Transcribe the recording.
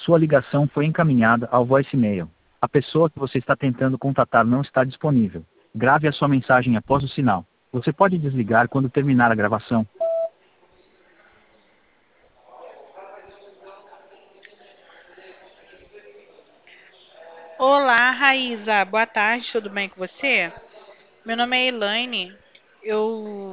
Sua ligação foi encaminhada ao voicemail. A pessoa que você está tentando contatar não está disponível. Grave a sua mensagem após o sinal. Você pode desligar quando terminar a gravação. Olá, Raíza. Boa tarde, tudo bem com você? Meu nome é Elaine. Eu